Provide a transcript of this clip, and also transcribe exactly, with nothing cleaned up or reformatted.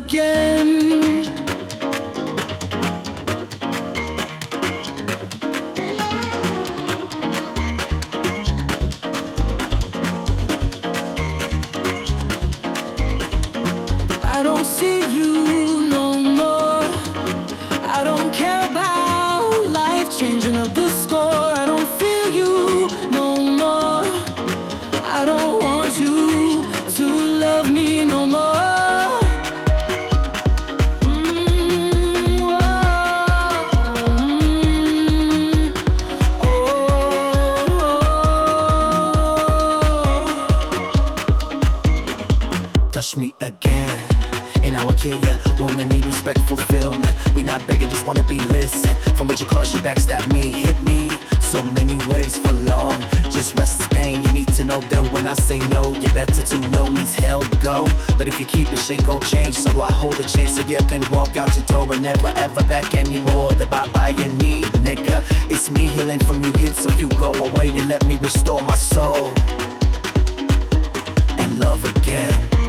again. I don't see you no more. I don't care about life changing of the score. I don't feel you no more. I don't want you to love me no more. Mm, oh, mm, oh. Touch me again, and I will kill ya. Woman need respect, fulfillment. We not begging, just wanna be listened. From what you cause, you backstab me, hit me so many ways for long. Just rest is pain. You need to know that when I say no, you better to know means hell go. But if you keep it, shit gon' change. So I hold a chance to get up and walk out your door and never ever back anymore. The bye bye you need, nigga. It's me healing from you hit, so you go away and let me restore my soul and love again.